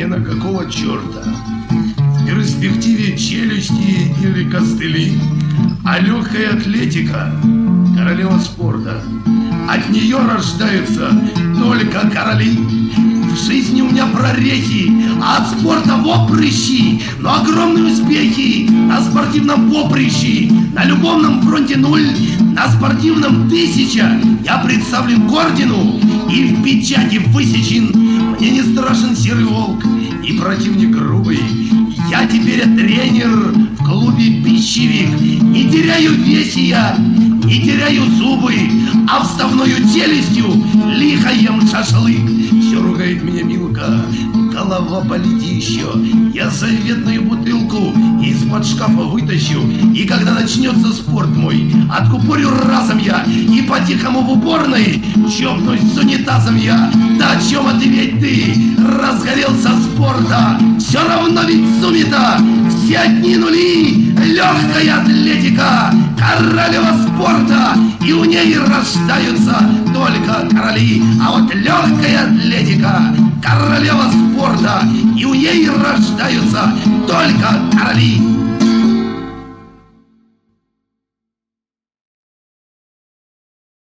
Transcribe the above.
мне на какого черта? В перспективе челюсти или костыли, а легкая атлетика — королева спорта. От нее рождаются только короли. В жизни у меня прорехи, а от спорта вопрыщи. Но огромные успехи на спортивном поприще. На любовном фронте 0, на спортивном 1000. Я представлен к ордену и в печати высечен. Мне не страшен серый волк и противник грубый. Я теперь тренер в клубе «Пищевик». Не теряю веси я, не теряю зубы, а вставною челюстью лихо ем шашлык. Все ругает меня Милка, голова болит еще. Я заветную бутылку из-под шкафа вытащу, и когда начнется спорт мой, откупорю разом я, и по-тихому в уборной чокнусь с унитазом я. Да о чем ответь ты, разгорелся спорта? Все равно ведь сумита, все одни нули. Легкая атлетика, королева спорта, и у ней рождаются только короли. А вот легкая атлетика, королева спорта, и у ней рождаются только короли.